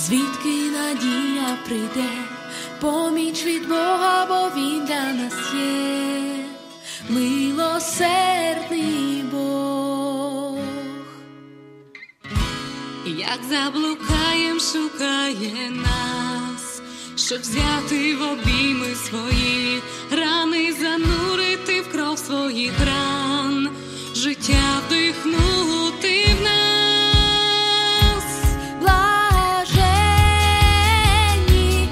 звідки надія прийде, поміч від Бога, бо Він для нас є, милосердний Бог. Як заблукаєм, шукає нас, щоб взяти в обійми свої рани, занурити в кров своїх ран, життя вдихнути в нас. Блаженні,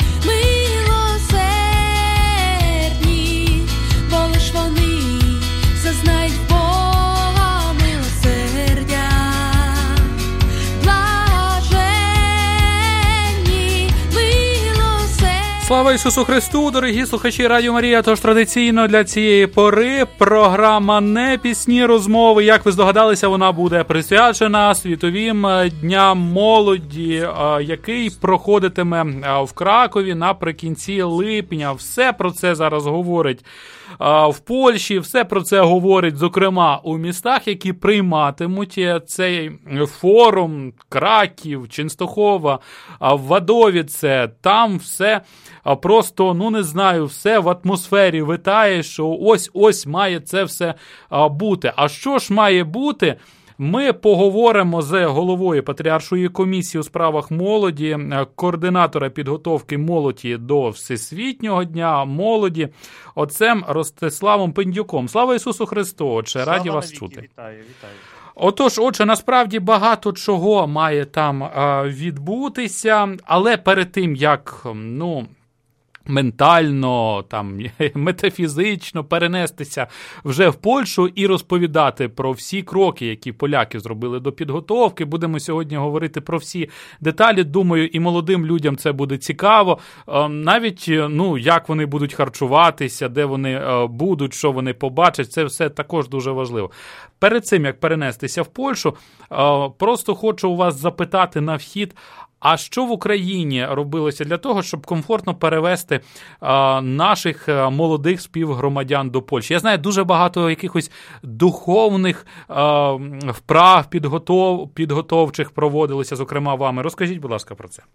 милосердні, бо лиш вони зазнають Бога милосердя. Блаженні, милосердні. Слава Ісусу Христу, дорогі слухачі Радіо Марія. Тож традиційно для цієї пори програма «Не пісні, розмови». Як ви здогадалися, вона буде присвячена Світовим дням молоді, який проходитиме в Кракові наприкінці липня. Все про це зараз говорить в Польщі, все про це говорить, зокрема, у містах, які прийматимуть цей форум: Краків, Ченстохова, Вадовіце. Там все просто, не знаю, все в атмосфері витає, що ось має це все бути. А що ж має бути? Ми поговоримо з головою Патріаршої комісії у справах молоді, координатора підготовки молоді до Всесвітнього дня молоді, отцем Ростиславом Пиндюком. Слава Ісусу Христу, отче, раді вас чути. Вітаю. Отже, насправді багато чого має там відбутися, але перед тим, як, ментально, метафізично перенестися вже в Польщу і розповідати про всі кроки, які поляки зробили до підготовки. Будемо сьогодні говорити про всі деталі. Думаю, і молодим людям це буде цікаво. Навіть, як вони будуть харчуватися, де вони будуть, що вони побачать, це все також дуже важливо. Перед цим, як перенестися в Польщу, просто хочу у вас запитати на вхід, а що в Україні робилося для того, щоб комфортно перевести наших молодих співгромадян до Польщі? Я знаю, дуже багато якихось духовних вправ підготовчих проводилися, зокрема вами. Розкажіть, будь ласка, про це.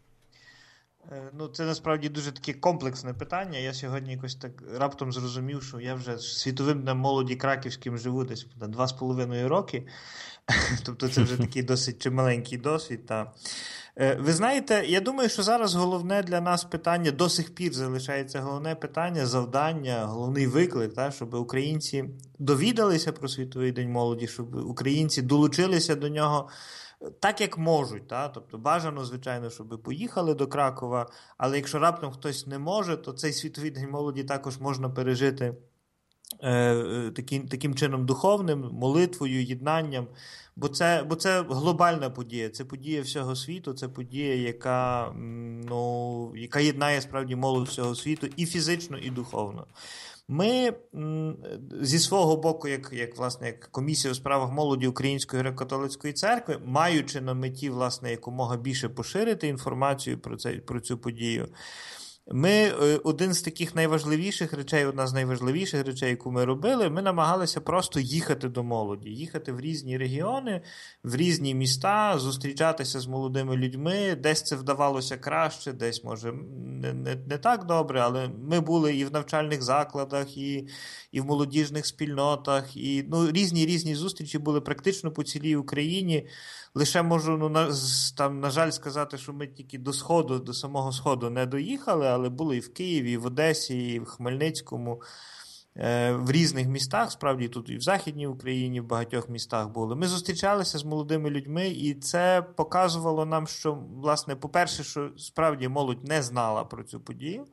Це насправді дуже таке комплексне питання. Я сьогодні якось так раптом зрозумів, що я вже Світовим днем молоді краківським живу десь 2,5 роки. Тобто це вже такий досить чималенький досвід. Ви знаєте, я думаю, що зараз головне для нас питання, до сих пір залишається головне питання, завдання, головний виклик, щоб українці довідалися про Світовий день молоді, щоб українці долучилися до нього так, як можуть. Тобто бажано, звичайно, щоб поїхали до Кракова, але якщо раптом хтось не може, то цей Світовий день молоді також можна пережити таким чином духовним, молитвою, єднанням, бо це глобальна подія, це подія всього світу, це подія, яка єднає справді молодь всього світу і фізично, і духовно. Ми зі свого боку, як комісія у справах молоді Української греко-католицької церкви, маючи на меті, якомога більше поширити інформацію про цю подію, ми одна з найважливіших речей, яку ми робили, ми намагалися просто їхати до молоді, їхати в різні регіони, в різні міста, зустрічатися з молодими людьми. Десь це вдавалося краще, десь, може, не так добре, але ми були і в навчальних закладах, і в молодіжних спільнотах, і різні зустрічі були практично по цілій Україні. Лише можу, на жаль, сказати, що ми тільки до самого Сходу не доїхали, але були і в Києві, і в Одесі, і в Хмельницькому, в різних містах, справді тут і в Західній Україні, в багатьох містах були. Ми зустрічалися з молодими людьми, і це показувало нам, що, по-перше, що справді молодь не знала про цю подію,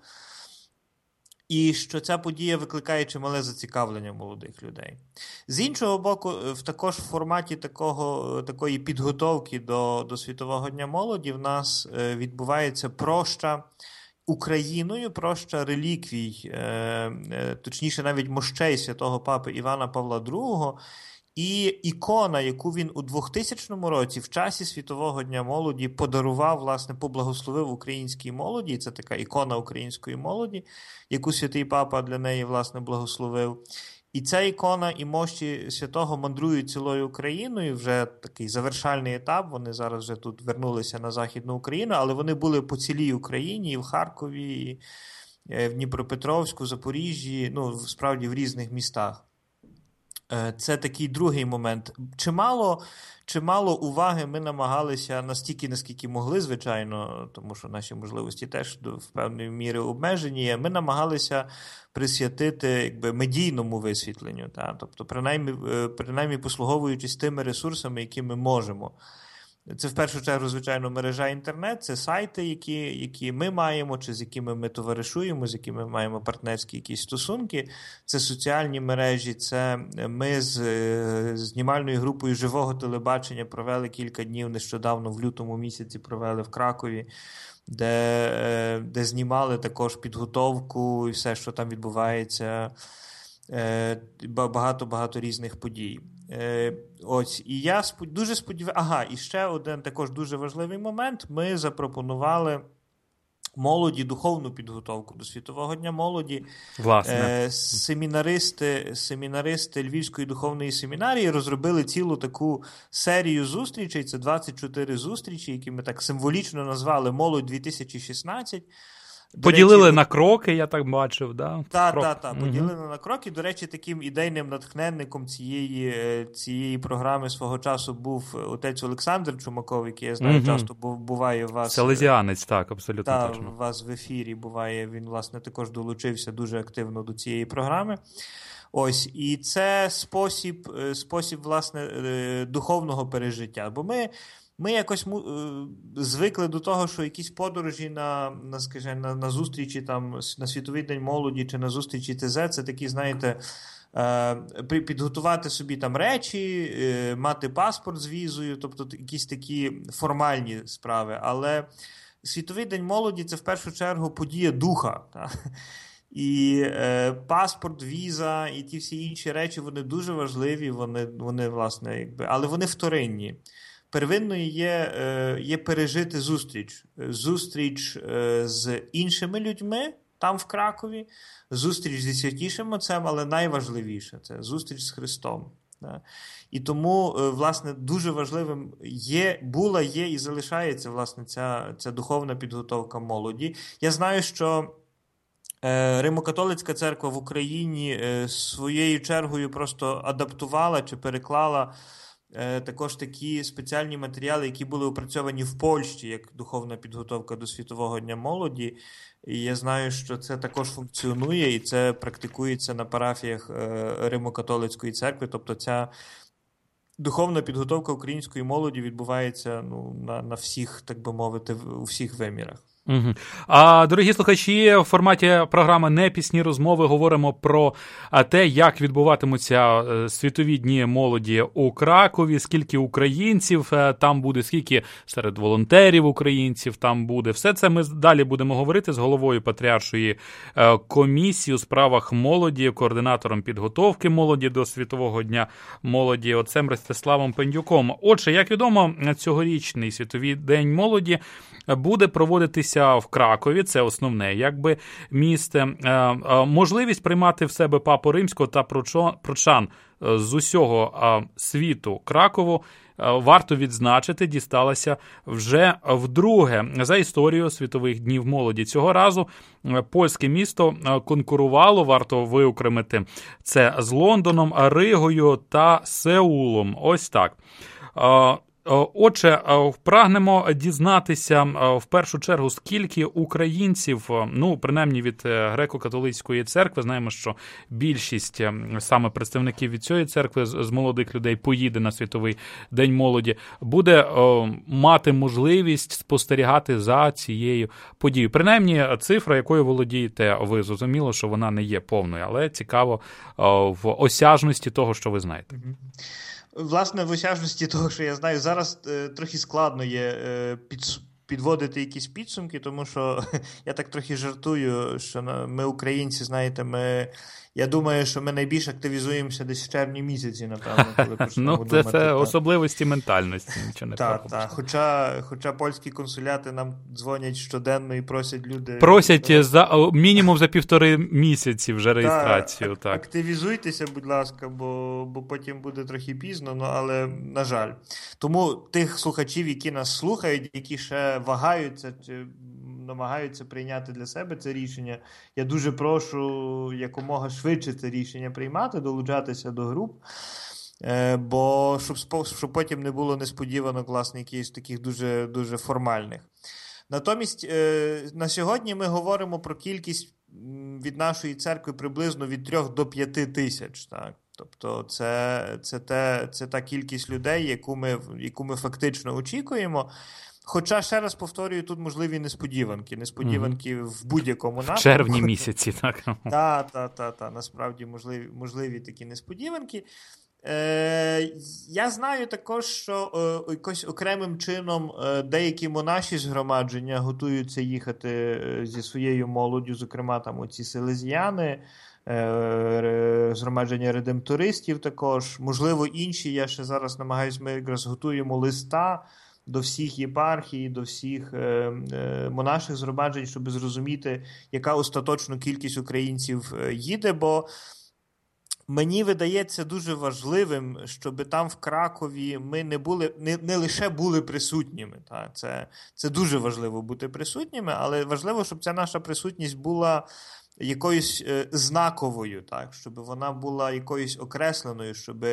і що ця подія викликає чимале зацікавлення молодих людей. З іншого боку, також в форматі такої підготовки до Світового дня молоді в нас відбувається проща Україною, проща реліквій, точніше навіть мощей святого папи Івана Павла II, і ікона, яку він у 2000 році в часі Світового дня молоді подарував, поблагословив українській молоді. Це така ікона української молоді, яку святий папа для неї, благословив. І ця ікона і мощі святого мандрують цілою Україною, вже такий завершальний етап, вони зараз вже тут вернулися на Західну Україну, але вони були по цілій Україні, і в Харкові, і в Дніпропетровську, Запоріжжі, ну, справді в різних містах. Це такий другий момент. Чимало уваги ми намагалися настільки, наскільки могли, звичайно, тому що наші можливості теж в певної міри обмежені. Ми намагалися присвятити якби медійному висвітленню, та? Тобто принаймні послуговуючись тими ресурсами, які ми можемо. Це в першу чергу, звичайно, мережа інтернет, це сайти, які ми маємо, чи з якими ми товаришуємо, з якими маємо партнерські якісь стосунки. Це соціальні мережі, це ми з знімальною групою живого телебачення провели кілька днів нещодавно, в лютому місяці провели в Кракові, де знімали також підготовку і все, що там відбувається, багато різних подій. Ось, і я дуже сподіваюся, і ще один також дуже важливий момент. Ми запропонували молоді духовну підготовку до Світового дня молоді. Власне. Семінаристи Львівської духовної семінарії розробили цілу таку серію зустрічей, це 24 зустрічі, які ми так символічно назвали «Молодь 2016». Поділили на кроки, я так бачив, да? Так, поділили на кроки. До речі, таким ідейним натхненником цієї програми свого часу був отець Олександр Чумаков, який, я знаю, часто буває у вас. Селезіанець, так, абсолютно точно. У вас в ефірі буває, він, власне, також долучився дуже активно до цієї програми. Ось, і це спосіб, власне, духовного пережиття. Бо ми якось звикли до того, що якісь подорожі на зустрічі там, на Світовий день молоді чи на зустрічі ТЗ, це такі, знаєте, підготувати собі там речі, мати паспорт з візою, тобто якісь такі формальні справи. Але Світовий день молоді – це в першу чергу подія духа. Так? І паспорт, віза і ті всі інші речі, вони дуже важливі, вони власне, якби, але вони вторинні. Первинною є пережити зустріч з іншими людьми там в Кракові, зустріч зі Святішим Отцем, але найважливіше – це зустріч з Христом. І тому, власне, дуже важливим є і залишається, власне, ця духовна підготовка молоді. Я знаю, що Римо-католицька церква в Україні своєю чергою просто адаптувала чи переклала також такі спеціальні матеріали, які були опрацьовані в Польщі, як духовна підготовка до Світового дня молоді. І я знаю, що це також функціонує, і це практикується на парафіях Римо-католицької церкви. Тобто ця духовна підготовка української молоді відбувається на всіх, так би мовити, у всіх вимірах. Угу. А, дорогі слухачі, в форматі програми «Непісні розмови» говоримо про те, як відбуватимуться Світові дні молоді у Кракові, скільки українців там буде, скільки серед волонтерів українців там буде. Все це ми далі будемо говорити з головою Патріаршої комісії у справах молоді, координатором підготовки молоді до Світового дня молоді, отцем Ростиславом Пендюком. Отже, як відомо, цьогорічний Світовий день молоді буде проводитися в Кракові, це основне, якби, місце. Можливість приймати в себе Папу Римського та прочан з усього світу Кракову, варто відзначити, дісталася вже вдруге за історію Світових днів молоді. Цього разу польське місто конкурувало, варто виокремити це, з Лондоном, Ригою та Сеулом. Ось так. Отже, прагнемо дізнатися в першу чергу, скільки українців, принаймні від греко-католицької церкви, знаємо, що більшість саме представників від цієї церкви з молодих людей поїде на Світовий день молоді, буде мати можливість спостерігати за цією подією. Принаймні, цифра, якою володієте ви, зрозуміло, що вона не є повною, але цікаво в осяжності того, що ви знаєте. Власне, в осяжності того, що я знаю, зараз трохи складно є підводити якісь підсумки, тому що я так трохи жартую, що ми, українці, знаєте, я думаю, що ми найбільш активізуємося десь в червні місяці, напевно, коли почнемо думати. Це особливості ментальності, нічого не так. Так, хоча польські консуляти нам дзвонять щоденно і просять люди... Просять мінімум за 1,5 місяці вже реєстрацію. Так. Активізуйтеся, будь ласка, бо потім буде трохи пізно, але, на жаль. Тому тих слухачів, які нас слухають, які ще вагаються, чи намагаються прийняти для себе це рішення, я дуже прошу якомога швидше це рішення приймати, долучатися до груп, бо щоб потім не було несподіванок, власне, якихось таких дуже, дуже формальних. Натомість на сьогодні ми говоримо про кількість від нашої церкви приблизно від 3 до 5 тисяч. Так? Тобто це та кількість людей, яку ми фактично очікуємо. Хоча, ще раз повторюю, тут можливі несподіванки в будь-якому напрямку. В червні місяці, так? Так, насправді можливі такі несподіванки. Я знаю також, що якось окремим чином деякі монаші згромадження готуються їхати зі своєю молоддю, зокрема там оці селезіяни, згромадження редемптористів також, можливо інші, я ще зараз намагаюся, ми якраз готуємо листа до всіх єпархій, до всіх монаших згромаджень, щоб зрозуміти, яка остаточна кількість українців їде, бо мені видається дуже важливим, щоб там в Кракові ми не лише були присутніми. Так? Це дуже важливо бути присутніми, але важливо, щоб ця наша присутність була якоюсь знаковою, так? Щоб вона була якоюсь окресленою, щоб...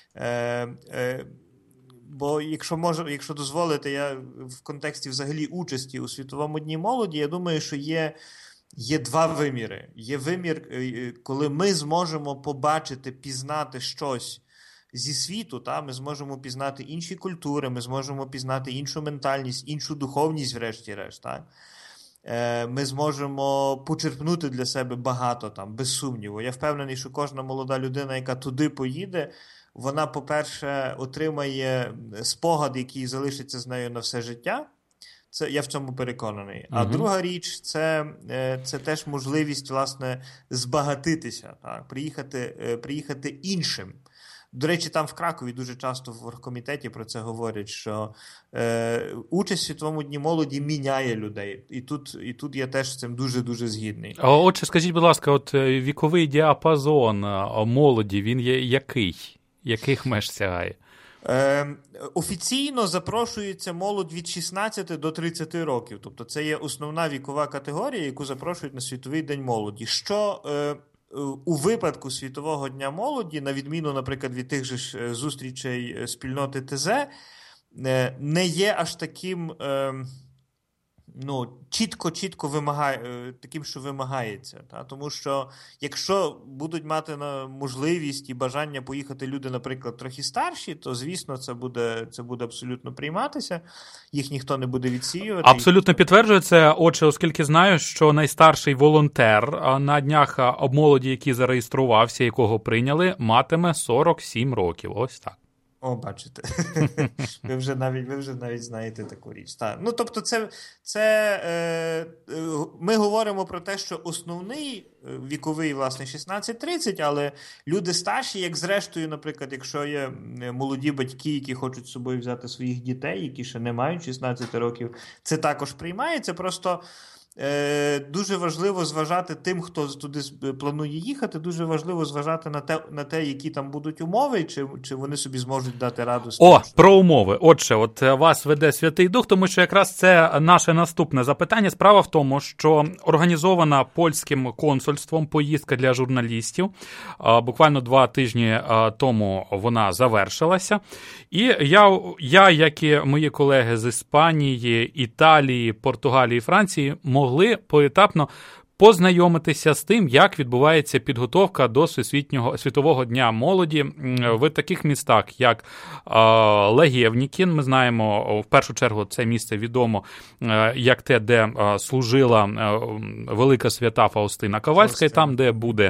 Бо якщо дозволите, я в контексті взагалі участі у Світовому дні молоді, я думаю, що є два виміри. Є вимір, коли ми зможемо побачити, пізнати щось зі світу, та? Ми зможемо пізнати інші культури, ми зможемо пізнати іншу ментальність, іншу духовність, врешті-решт. Так? Ми зможемо почерпнути для себе багато, там, без сумніву. Я впевнений, що кожна молода людина, яка туди поїде, вона, по-перше, отримає спогад, який залишиться з нею на все життя. Я в цьому переконаний. А друга річ – це теж можливість, власне, збагатитися, так? Приїхати іншим. До речі, там в Кракові дуже часто в оргкомітеті про це говорять, що участь в Світовому дні молоді міняє людей. І тут я теж з цим дуже-дуже згідний. Отже, скажіть, будь ласка, от віковий діапазон молоді, він є який? Яких меж сягає? Офіційно запрошується молодь від 16 до 30 років. Тобто це є основна вікова категорія, яку запрошують на Світовий день молоді. Що у випадку Світового дня молоді, на відміну, наприклад, від тих же зустрічей спільноти ТЗ, не є аж таким чітко вимагає, таким, що вимагається. Та? Тому що якщо будуть мати можливість і бажання поїхати люди, наприклад, трохи старші, то, звісно, це буде абсолютно прийматися. Їх ніхто не буде відсіювати. Абсолютно підтверджую це. Отже, оскільки знаю, що найстарший волонтер на днях молоді, який зареєструвався, якого прийняли, матиме 47 років. Ось так. О, бачите. Ви вже навіть знаєте таку річ. Так. Ну, тобто ми говоримо про те, що основний віковий, власне, 16-30, але люди старші, як зрештою, наприклад, якщо є молоді батьки, які хочуть з собою взяти своїх дітей, які ще не мають 16 років, це також приймається. Просто дуже важливо зважати тим, хто туди планує їхати, дуже важливо зважати на те, які там будуть умови, чи вони собі зможуть дати раду. Про умови. Отже, от вас веде Святий Дух, тому що якраз це наше наступне запитання. Справа в тому, що організована польським консульством поїздка для журналістів. Буквально 2 тижні тому вона завершилася. І я, як і мої колеги з Іспанії, Італії, Португалії, Франції, могли поетапно познайомитися з тим, як відбувається підготовка до Світового дня молоді в таких містах, як Легєвнікін. Ми знаємо, в першу чергу це місце відомо як те, де служила велика свята Фаустина Ковальська, і там, де буде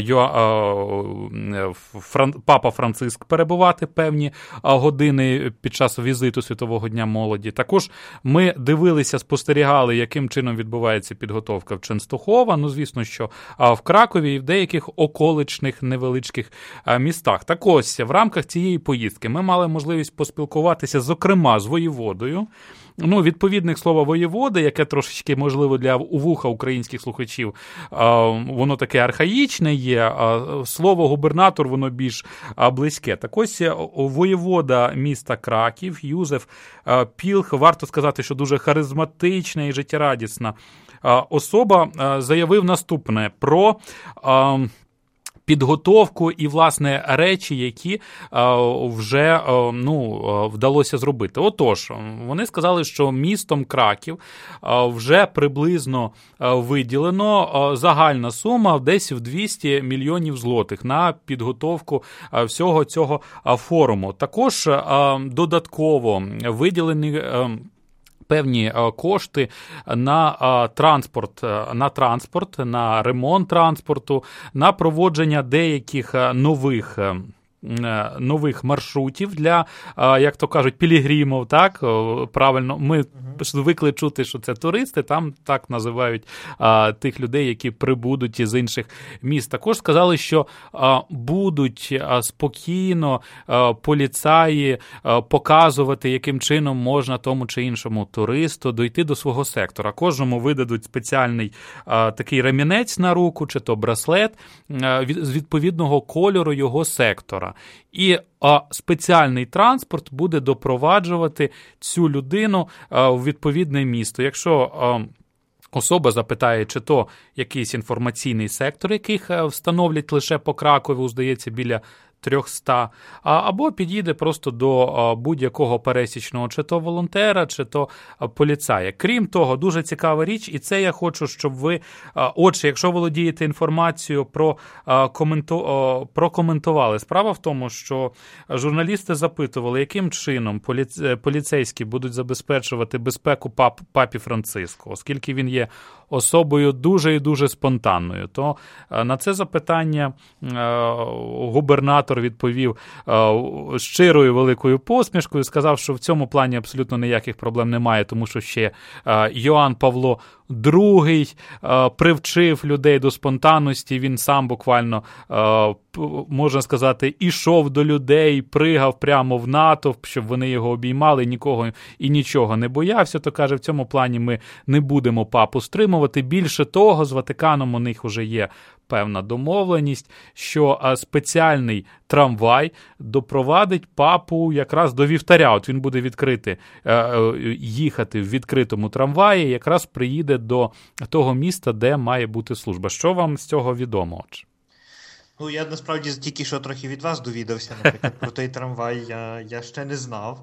папа Франциск перебувати певні години під час візиту Світового дня молоді. Також ми дивилися, спостерігали, яким чином відбувається підготовка в Ченстохова, ну, звісно, що в Кракові і в деяких околичних невеличких містах. Так ось, в рамках цієї поїздки ми мали можливість поспілкуватися, зокрема, з воєводою. Ну, відповідник слова воєвода, яке трошечки, можливо, для вуха українських слухачів, воно таке архаїчне є, слово губернатор, воно більш близьке. Так ось воєвода міста Краків, Юзеф Пілх, варто сказати, що дуже харизматична і життєрадісна особа, заявив наступне про підготовку і, власне, речі, які вже вдалося зробити. Отож, вони сказали, що містом Краків вже приблизно виділено загальна сума десь в 200 мільйонів злотих на підготовку всього цього форуму. Також додатково виділені певні кошти на транспорт, на ремонт транспорту, на проводження деяких нових маршрутів для, як то кажуть, пілігримів, так? Правильно, ми звикли чути, що це туристи, там так називають тих людей, які прибудуть із інших міст. Також сказали, що будуть спокійно поліцаї показувати, яким чином можна тому чи іншому туристу дойти до свого сектора. Кожному видадуть спеціальний такий ремінець на руку, чи то браслет з відповідного кольору його сектора. І спеціальний транспорт буде допроваджувати цю людину в відповідне місто. Якщо особа запитає, чи то якийсь інформаційний сектор, яких встановлять лише по Кракову, здається, біля 300, або підійде просто до будь-якого пересічного чи то волонтера, чи то поліцая. Крім того, дуже цікава річ, і це я хочу, щоб ви, отже, якщо володієте інформацією, прокоментували. Справа в тому, що журналісти запитували, яким чином поліцейські будуть забезпечувати безпеку папі Франциску, оскільки він є особою дуже і дуже спонтанною. То на це запитання губернатор відповів щирою великою посмішкою, сказав, що в цьому плані абсолютно ніяких проблем немає, тому що ще Йоанн Павло II привчив людей до спонтанності, він сам буквально, можна сказати, ішов до людей, пригав прямо в натовп, щоб вони його обіймали, нікого і нічого не боявся, то каже, в цьому плані ми не будемо папу стримувати. Більше того, з Ватиканом у них вже є певна домовленість, що спеціальний трамвай допровадить папу якраз до вівтаря. От він буде їхати в відкритому трамваї, якраз приїде до того міста, де має бути служба. Що вам з цього відомо? Ну, я насправді тільки що трохи від вас довідався, наприклад, про той трамвай я ще не знав.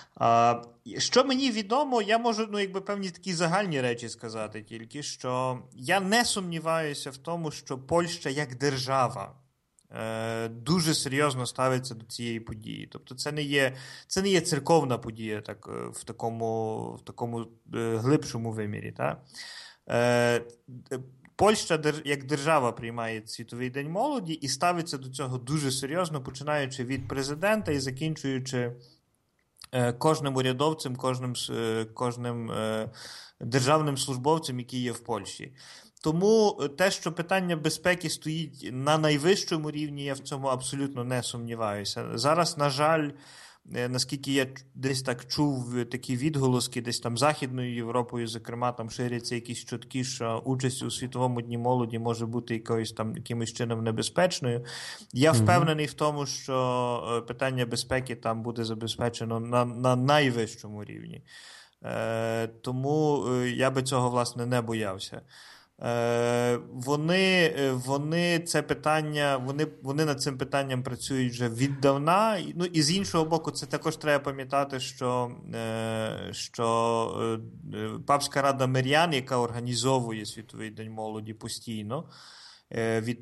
Що мені відомо, я можу, певні такі загальні речі сказати тільки, що я не сумніваюся в тому, що Польща як держава дуже серйозно ставиться до цієї події. Тобто це не є церковна подія так, в такому глибшому вимірі. Так? Польща як держава приймає Світовий день молоді і ставиться до цього дуже серйозно, починаючи від президента і закінчуючи кожним урядовцем, кожним державним службовцем, який є в Польщі. Тому те, що питання безпеки стоїть на найвищому рівні, я в цьому абсолютно не сумніваюся. Зараз, на жаль, наскільки я десь так чув такі відголоски, десь там Західною Європою, зокрема, там ширяться якісь чутки, що участь у Світовому дні молоді може бути якимось чином небезпечною. Я впевнений в тому, що питання безпеки там буде забезпечено на найвищому рівні. Тому я би цього, власне, не боявся. Вони це питання, вони над цим питанням працюють вже віддавна. Ну і з іншого боку, це також треба пам'ятати, що Папська Рада Мирян, яка організовує Світовий день молоді постійно, від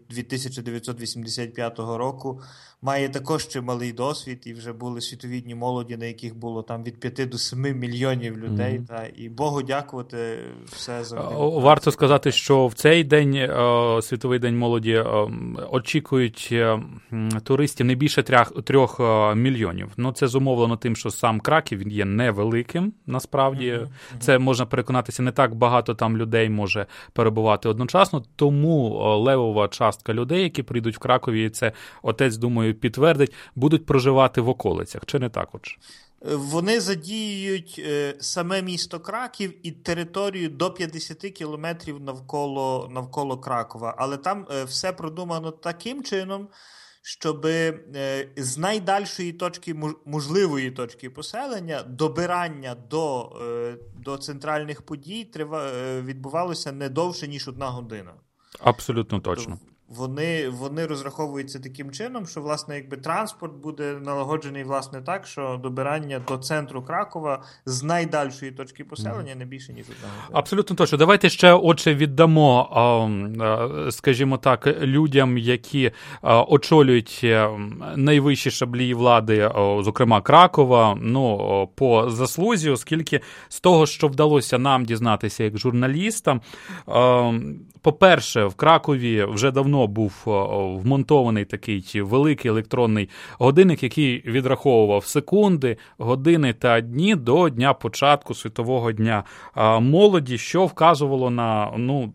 1985 року, має також чималий досвід, і вже були світові дні молоді, на яких було там від 5 до 7 мільйонів людей. І Богу дякувати, все завжди. Варто сказати, що в цей день, Світовий день молоді, очікують туристів не більше 3 мільйонів. Ну, це зумовлено тим, що сам Краків, він є невеликим, насправді. Це можна переконатися, не так багато там людей може перебувати одночасно, тому левова частка людей, які прийдуть в Кракові, і це отець, думаю, підтвердить, будуть проживати в околицях. Чи не так отже? Вони задіюють саме місто Краків і територію до 50 кілометрів навколо Кракова. Але там все продумано таким чином, щоб з найдальшої точки, можливої точки поселення, добирання до центральних подій відбувалося не довше, ніж 1 година. Абсолютно точно. Вони розраховуються таким чином, що, власне, якби транспорт буде налагоджений, власне, так, що добирання до центру Кракова з найдальшої точки поселення не більше, ніж 1 година. Абсолютно точно. Давайте ще, отже, віддамо, скажімо так, людям, які очолюють найвищі шаблі влади, зокрема Кракова, по заслузі, оскільки з того, що вдалося нам дізнатися як журналістам, по-перше, в Кракові вже давно був вмонтований такий великий електронний годинник, який відраховував секунди, години та дні до дня початку Світового дня молоді, що вказувало на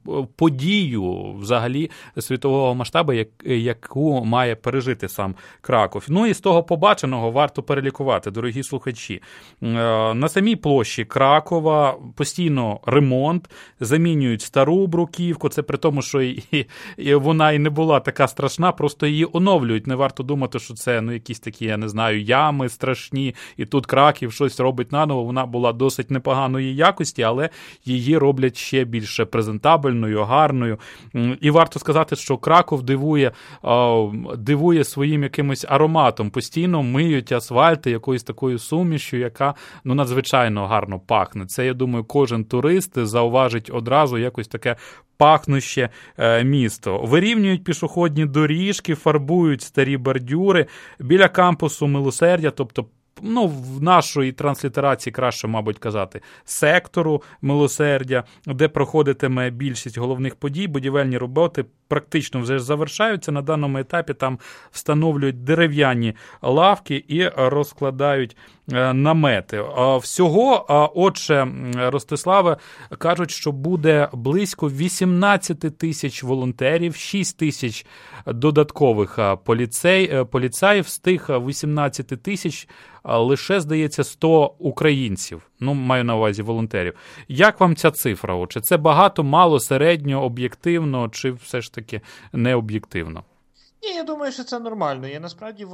подію взагалі світового масштабу, яку має пережити сам Краков. Ну і з того побаченого варто перелікувати, дорогі слухачі. На самій площі Кракова постійно ремонт, замінюють стару бруківку, це при тому, що і вона і не була така страшна, просто її оновлюють. Не варто думати, що це якісь такі, я не знаю, ями страшні, і тут Краків щось робить наново. Вона була досить непоганої якості, але її роблять ще більше презентабельною, гарною. І варто сказати, що Краков дивує своїм якимось ароматом. Постійно миють асфальти якоюсь такою сумішю, яка надзвичайно гарно пахне. Це, я думаю, кожен турист зауважить одразу якось таке пахнуще місто. Вирівнюють пішохідні доріжки, фарбують старі бордюри біля кампусу Милосердя, тобто в нашої транслітерації краще, мабуть, казати, сектору Милосердя, де проходитиме більшість головних подій, будівельні роботи практично вже завершаються. На даному етапі там встановлюють дерев'яні лавки і розкладають намети. Всього, отже, Ростиславе, кажуть, що буде близько 18 тисяч волонтерів, 6 тисяч додаткових поліцаїв, з тих 18 тисяч лише, здається, 100 українців. Маю на увазі волонтерів. Як вам ця цифра? Чи це багато, мало, середньо, об'єктивно, чи все ж таки не об'єктивно? Ні, я думаю, що це нормально. Насправді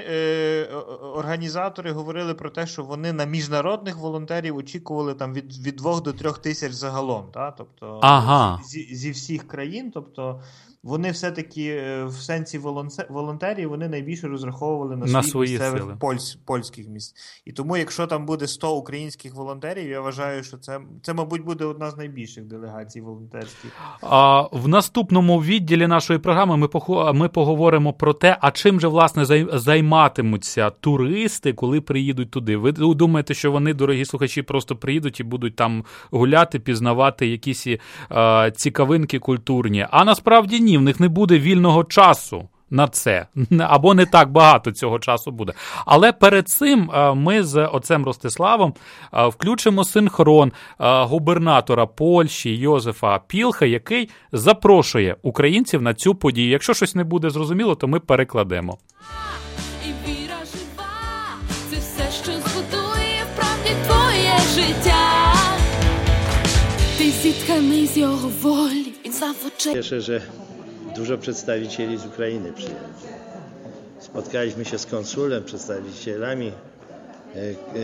організатори говорили про те, що вони на міжнародних волонтерів очікували там від 2 до 3 тисяч загалом, тобто зі всіх країн, тобто вони все-таки в сенсі волонтерів вони найбільше розраховували на свої місцевих польських місць. І тому, якщо там буде 100 українських волонтерів, я вважаю, що це мабуть, буде одна з найбільших делегацій волонтерських. В наступному відділі нашої програми ми поговоримо про те, а чим же, власне, займатимуться туристи, коли приїдуть туди. Ви думаєте, що вони, дорогі слухачі, просто приїдуть і будуть там гуляти, пізнавати якісь цікавинки культурні? А насправді ні. В них не буде вільного часу на це, або не так багато цього часу буде. Але перед цим ми з отцем Ростиславом включимо синхрон губернатора Польщі Йозефа Пілха, який запрошує українців на цю подію. Якщо щось не буде зрозуміло, то ми перекладемо. І віра жива, це все, що збудує вправді твоє життя. Ty zitkanej z jego woli, więc zawsze... Cieszę, że dużo przedstawicieli z Ukrainy przyjedzie. Spotkaliśmy się z konsulem, przedstawicielami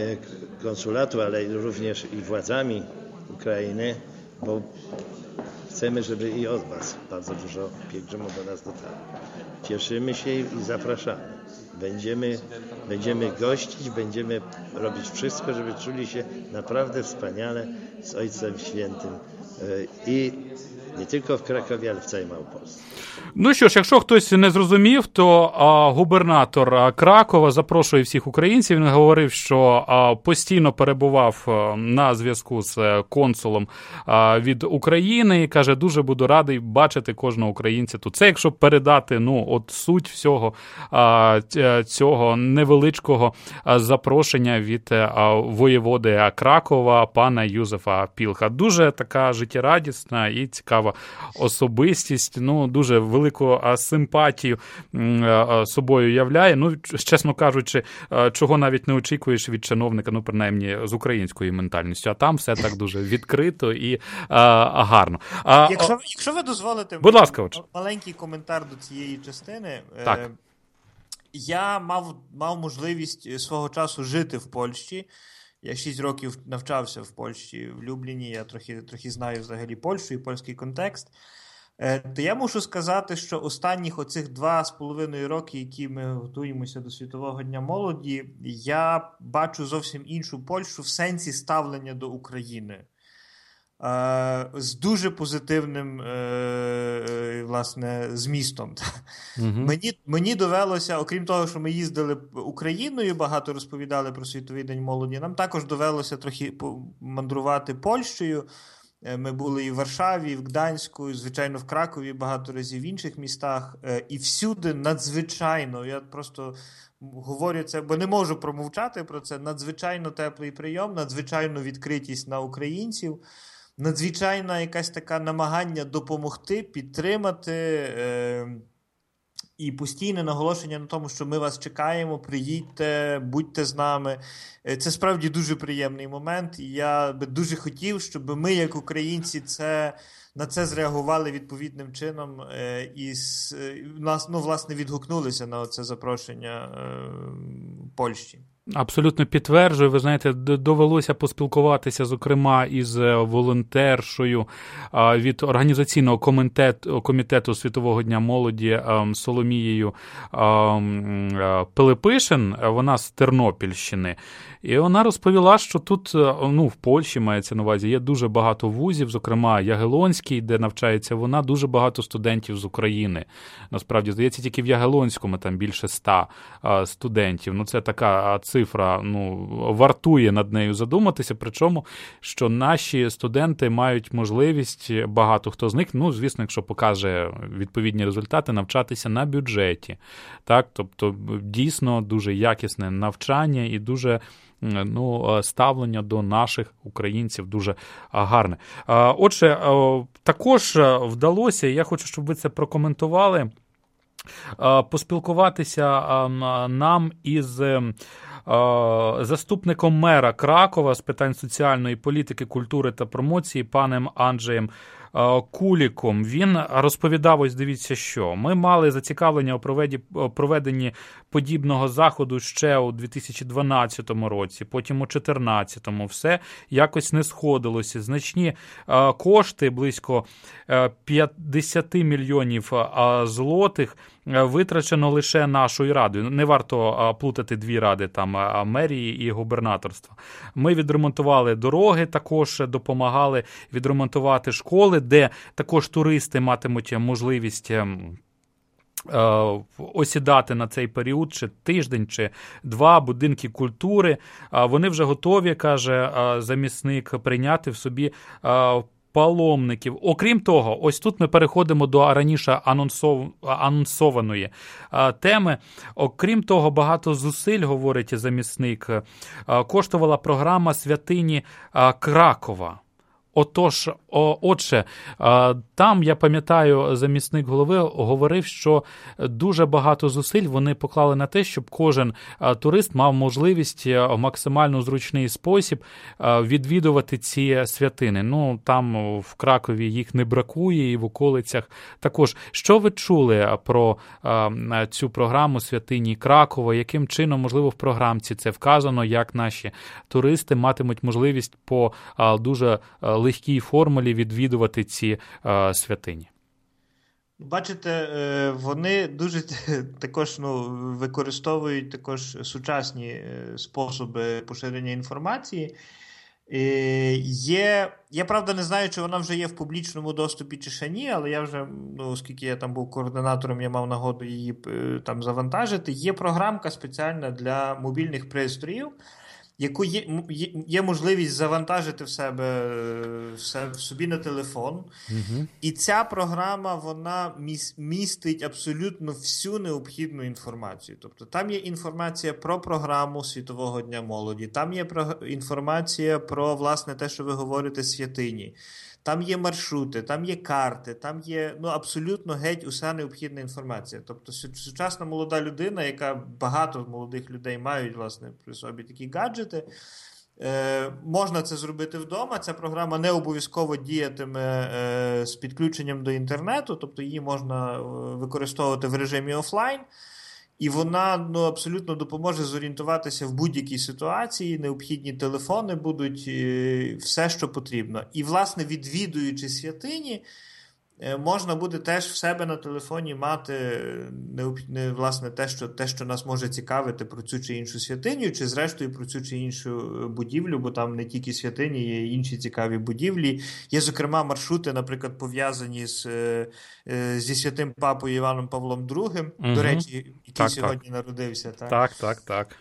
konsulatu, ale również i władzami Ukrainy, bo chcemy, żeby i od Was bardzo dużo pielgrzymów do nas dotarło. Cieszymy się i zapraszamy. Będziemy gościć, będziemy robić wszystko, żeby czuli się naprawdę wspaniale z Ojcem Świętym i nie tylko в Кракові, але в цій Мałopolsce. Ну що ж, якщо хтось не зрозумів, то губернатор Кракова запрошує всіх українців. Він говорив, що постійно перебував на зв'язку з консулом від України і каже, дуже буду радий бачити кожного українця тут. Це якщо передати, от суть всього цього невеличкого запрошення від воєводи Кракова, пана Юзефа Пілха. Дуже така життєрадісна і цікава особистість, дуже велику симпатію собою являє. Чесно кажучи, чого навіть не очікуєш від чиновника, принаймні з українською ментальністю, а там все так дуже відкрито і гарно. Якщо ви дозволите, будь ласка, маленький коментар до цієї частини. Так. Я мав можливість свого часу жити в Польщі. Я 6 років навчався в Польщі, в Любліні, я трохи знаю взагалі Польщу і польський контекст. То я мушу сказати, що останніх оцих 2,5 роки, які ми готуємося до Світового дня молоді, я бачу зовсім іншу Польщу в сенсі ставлення до України. З дуже позитивним, власне, змістом. Мені довелося, окрім того, що ми їздили Україною, багато розповідали про Світовий день молоді, нам також довелося трохи мандрувати Польщею. Ми були і в Варшаві, і в Гданську, і, звичайно, в Кракові, багато разів в інших містах. І всюди надзвичайно, я просто говорю це, бо не можу промовчати про це, надзвичайно теплий прийом, надзвичайно відкритість на українців, надзвичайна якась така намагання допомогти, підтримати і постійне наголошення на тому, що ми вас чекаємо, приїдьте, будьте з нами. Це справді дуже приємний момент, і я би дуже хотів, щоб ми, як українці, на це зреагували відповідним чином і власне, відгукнулися на це запрошення Польщі. Абсолютно підтверджую. Ви знаєте, довелося поспілкуватися, зокрема, із волонтершою від організаційного комітету Світового дня молоді Соломією Пилипишин, вона з Тернопільщини. І вона розповіла, що тут, в Польщі мається на увазі, є дуже багато вузів, зокрема Ягелонський, де навчається вона, дуже багато студентів з України. Насправді, здається, тільки в Ягелонському там більше 100 студентів. Це така цифра, вартує над нею задуматися, причому, що наші студенти мають можливість, багато хто з них, звісно, якщо покаже відповідні результати, навчатися на бюджеті. Так? Тобто, дійсно, дуже якісне навчання і дуже ставлення до наших українців дуже гарне. Отже, також вдалося, я хочу, щоб ви це прокоментували, поспілкуватися нам із заступником мера Кракова з питань соціальної політики, культури та промоції паном Анджеєм Куліком. Він розповідав, ось дивіться що. Ми мали зацікавлення у проведенні подібного заходу ще у 2012 році, потім у 2014. Все якось не сходилося. Значні кошти, близько 50 мільйонів злотих, витрачено лише нашою радою. Не варто плутати дві ради, там мерії і губернаторства. Ми відремонтували дороги, також допомагали відремонтувати школи, де також туристи матимуть можливість осідати на цей період, чи тиждень, чи 2, будинки культури. Вони вже готові, каже замісник, прийняти в собі паломників. Окрім того, ось тут ми переходимо до раніше анонсованої теми. Окрім того, багато зусиль, говорить замісник, коштувала програма святині Кракова. Отже, там, я пам'ятаю, замісник голови говорив, що дуже багато зусиль вони поклали на те, щоб кожен турист мав можливість в максимально зручний спосіб відвідувати ці святини. Там в Кракові їх не бракує і в околицях також. Що ви чули про цю програму святині Кракова? Яким чином, можливо, в програмці це вказано, як наші туристи матимуть можливість по дуже легкій формулі відвідувати ці святині? Бачите, вони дуже також використовують також сучасні способи поширення інформації. Я, правда, не знаю, чи вона вже є в публічному доступі чи ще ні, але я вже, оскільки я там був координатором, я мав нагоду її там завантажити. Є програмка спеціальна для мобільних пристроїв, яку є можливість завантажити в собі на телефон. Угу. І ця програма, вона містить абсолютно всю необхідну інформацію. Тобто там є інформація про програму Світового Дня молоді, там є інформація про, власне, те, що ви говорите, святині. Там є маршрути, там є карти, там є абсолютно геть уся необхідна інформація. Тобто сучасна молода людина, яка багато молодих людей мають, власне, при собі такі гаджети, можна це зробити вдома. Ця програма не обов'язково діятиме з підключенням до інтернету, тобто її можна використовувати в режимі офлайн. І вона абсолютно допоможе зорієнтуватися в будь-якій ситуації, необхідні телефони будуть, все, що потрібно. І, власне, відвідуючи святині, можна буде теж в себе на телефоні мати власне, те, що нас може цікавити про цю чи іншу святиню, чи зрештою про цю чи іншу будівлю, бо там не тільки святині, є інші цікаві будівлі. Є, зокрема, маршрути, наприклад, пов'язані зі святим папою Іваном Павлом II, до речі, який сьогодні народився. Так.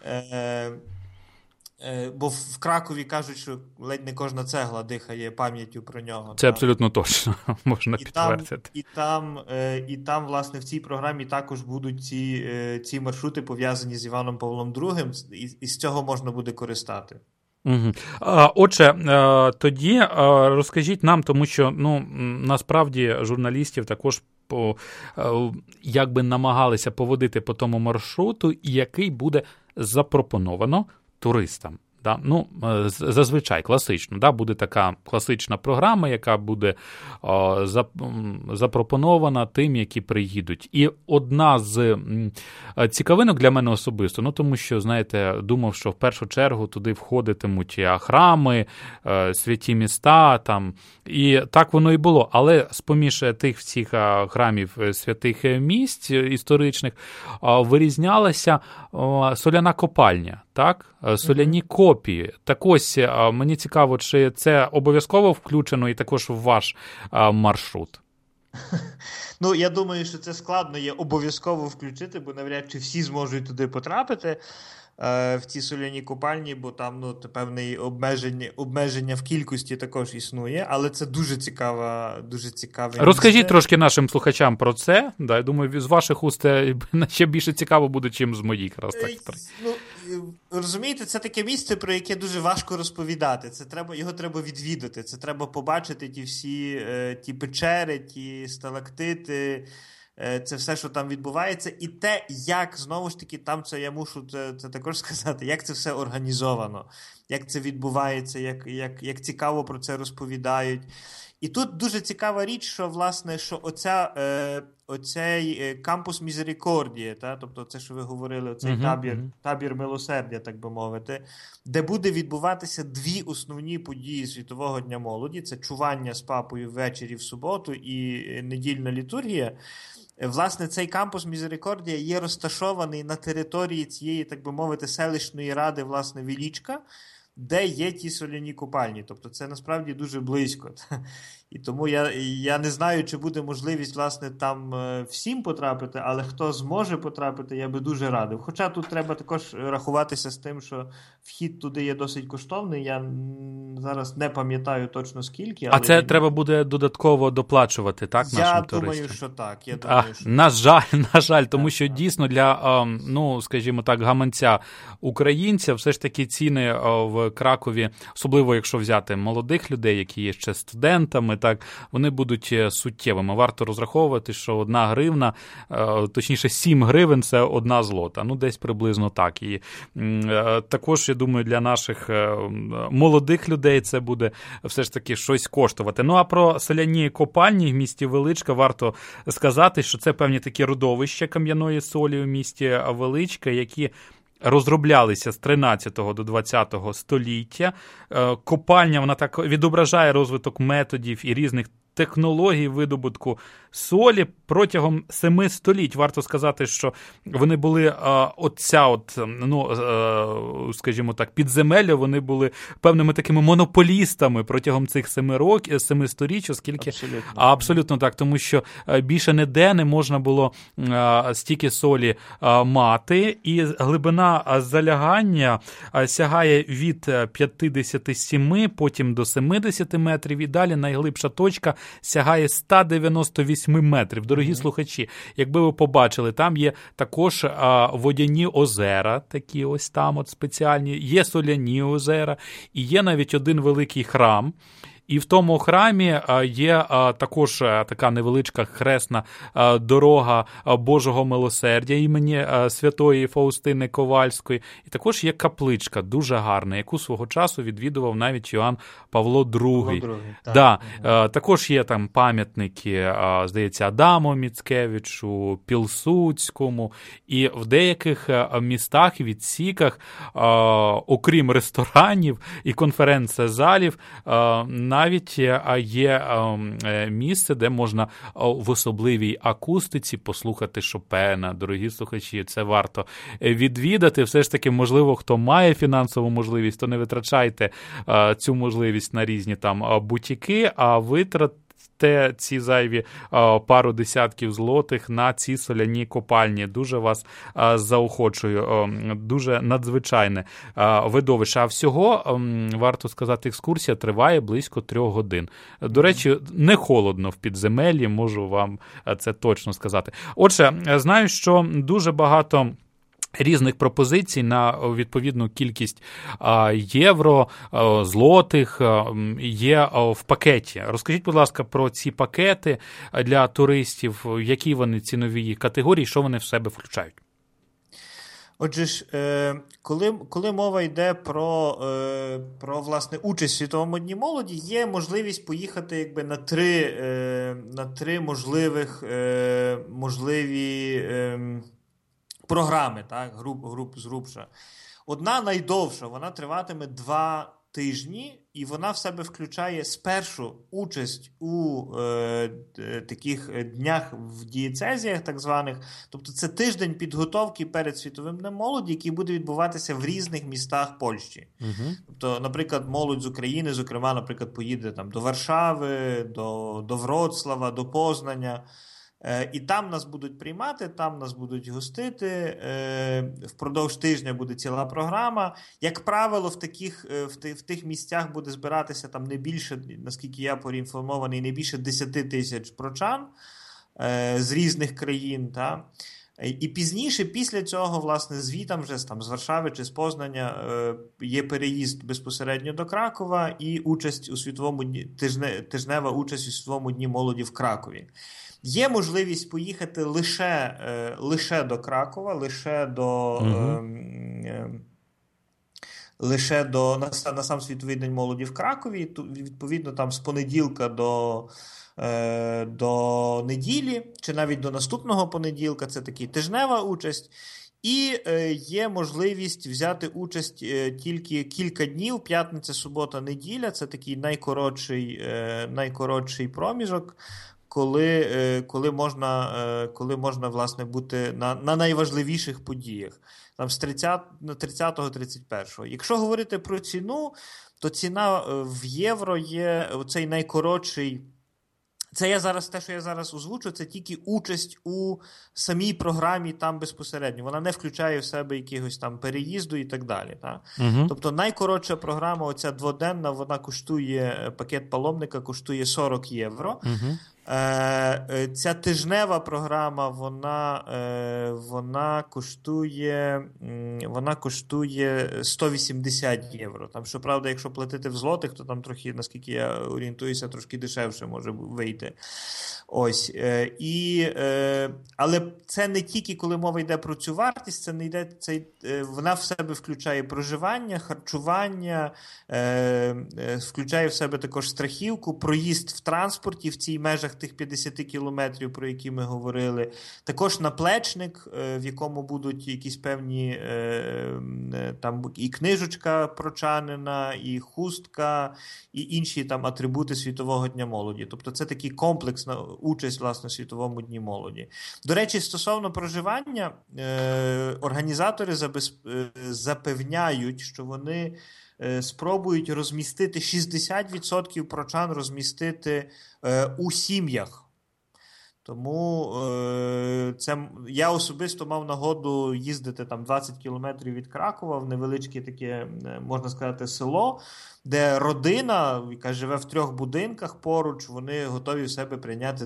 Бо в Кракові кажуть, що ледь не кожна цегла дихає пам'яттю про нього. Це абсолютно точно, можна підтвердити. І там, власне, в цій програмі також будуть ці маршрути пов'язані з Іваном Павлом II, і з цього можна буде користати. Угу. Отже, тоді розкажіть нам, тому що насправді журналістів також якби намагалися поводити по тому маршруту, який буде запропоновано туристам. Да? Зазвичай класично. Буде така класична програма, яка буде запропонована тим, які приїдуть. І одна з цікавинок для мене особисто, тому що, знаєте, думав, що в першу чергу туди входитимуть храми, святі міста, там, і так воно і було. Але з-поміж тих всіх храмів святих місць історичних вирізнялася соляна копальня, так? Соляні копії. Так ось, мені цікаво, чи це обов'язково включено і також в ваш маршрут? Я думаю, що це складно є обов'язково включити, бо навряд чи всі зможуть туди потрапити в ці соляні купальні, бо там певне обмеження в кількості також існує, але це дуже цікаве Розкажіть трошки нашим слухачам про це. Да, я думаю, з ваших уст ще більше цікаво буде, чим з моїх. Розумієте, це таке місце, про яке дуже важко розповідати. Його треба відвідати, це треба побачити ті печери, ті сталактити, це все, що там відбувається, і те, як, знову ж таки, там я мушу це також сказати, як це все організовано, як це відбувається, як цікаво про це розповідають. І тут дуже цікава річ, що, власне, що оцей кампус Мізерикордії, тобто це, що ви говорили, оцей табір милосердя, так би мовити, де буде відбуватися дві основні події Світового Дня молоді, це чування з папою ввечері в суботу і недільна літургія. Власне, цей кампус Мізерикордія є розташований на території цієї, так би мовити, селищної ради, власне, Велічка, де є ті соляні купальні. Тобто це насправді дуже близько. І тому я не знаю, чи буде можливість, власне, там всім потрапити, але хто зможе потрапити, я би дуже радив. Хоча тут треба також рахуватися з тим, що вхід туди є досить коштовний. Я зараз не пам'ятаю точно скільки. Але це треба буде додатково доплачувати, так, нашим туристам? Я думаю, що так. На жаль, тому що дійсно для, скажімо так, гаманця українця все ж таки ціни в Кракові, особливо якщо взяти молодих людей, які є ще студентами, так, вони будуть суттєвими. Варто розраховувати, що 1 гривна, точніше 7 гривень – це 1 злота. Десь приблизно так. І також, я думаю, для наших молодих людей це буде все ж таки щось коштувати. А про соляні копальні в місті Величка варто сказати, що це певні такі родовища кам'яної солі в місті Величка, які розроблялися з 13 до 20 століття. Копальня, вона так відображає розвиток методів і різних технологій видобутку солі протягом 7 століть. Варто сказати, що вони були скажімо так, підземелля, вони були певними такими монополістами протягом цих 7 сторіч, оскільки абсолютно так, тому що більше ніде не можна було стільки солі мати, і глибина залягання сягає від 57, потім до 70 метрів, і далі найглибша точка сягає 198 метрів. Дорогі слухачі, якби ви побачили, там є також водяні озера, такі ось там от спеціальні, є соляні озера, і є навіть один великий храм. І в тому храмі є також така невеличка хресна дорога Божого милосердя імені святої Фаустини Ковальської. І також є капличка, дуже гарна, яку свого часу відвідував навіть Йоанн Павло II. Також є там пам'ятники, здається, Адаму Міцкевичу, Пілсудському. І в деяких містах, відсіках, окрім ресторанів і конференц-залів, навіть є місце, де можна в особливій акустиці послухати Шопена. Дорогі слухачі, це варто відвідати. Все ж таки, можливо, хто має фінансову можливість, то не витрачайте цю можливість на різні там бутіки, а витратите ці зайві пару десятків злотих на ці соляні копальні. Дуже вас заохочую. Дуже надзвичайне видовище. А всього, варто сказати, екскурсія триває близько 3 годин. До речі, не холодно в підземеллі, можу вам це точно сказати. Отже, знаю, що дуже багато різних пропозицій на відповідну кількість євро, злотих є в пакеті. Розкажіть, будь ласка, про ці пакети для туристів, які вони цінові категорії, що вони в себе включають? Отже ж, коли мова йде про власне, участь в Світовому дні молоді, є можливість поїхати якби на три можливі програми, так, груп зрубша. Одна найдовша, вона триватиме 2 тижні, і вона в себе включає спершу участь у таких днях в дієцезіях, так званих. Тобто це тиждень підготовки перед Світовим днем молоді, який буде відбуватися в різних містах Польщі. Тобто, наприклад, молодь з України, зокрема, наприклад, поїде там до Варшави, до Вроцлава, до Познаня. І там нас будуть приймати, там нас будуть гостити, впродовж тижня буде ціла програма. Як правило, в тих місцях буде збиратися там не більше, наскільки я поінформований, не більше 10 тисяч прочан з різних країн. Та? І пізніше, після цього, власне, звітам вже там, з Варшави чи з Познання є переїзд безпосередньо до Кракова і участь у Світовому дні, тижнева участь у Світовому дні молоді в Кракові. Є можливість поїхати лише до Кракова, на сам Світовий день молоді в Кракові. Відповідно, там з понеділка до неділі, чи навіть до наступного понеділка, це такий тижнева участь. І є можливість взяти участь тільки кілька днів, п'ятниця, субота, неділя. Це такий найкоротший проміжок, коли можна власне бути на найважливіших подіях, там з 30-31. Якщо говорити про ціну, то ціна в євро є цей найкоротший. Те, що я зараз озвучу, це тільки участь у самій програмі там безпосередньо. Вона не включає в себе якогось там переїзду і так далі. Та? Тобто найкоротша програма, оця 2-денна, вона коштує, пакет паломника коштує 40 євро. Ця тижнева програма, вона коштує 180 євро. Там, щоправда, якщо платити в злотих, то там трохи, наскільки я орієнтуюся, трошки дешевше може вийти. Ось. Але це не тільки, коли мова йде про цю вартість, вона в себе включає проживання, харчування, включає в себе також страхівку, проїзд в транспорті в цій межах тих 50 кілометрів, про які ми говорили. Також наплечник, в якому будуть якісь певні там і книжечка прочанина, і хустка, і інші там атрибути Світового дня молоді. Тобто це такий комплексна участь, власне, в Світовому дні молоді. До речі, стосовно проживання, організатори запевняють, що вони спробують розмістити 60% прочан розмістити у сім'ях. Тому я особисто мав нагоду їздити там 20 кілометрів від Кракова в невеличке таке, можна сказати, село, де родина, яка живе в 3 будинках поруч, вони готові в себе прийняти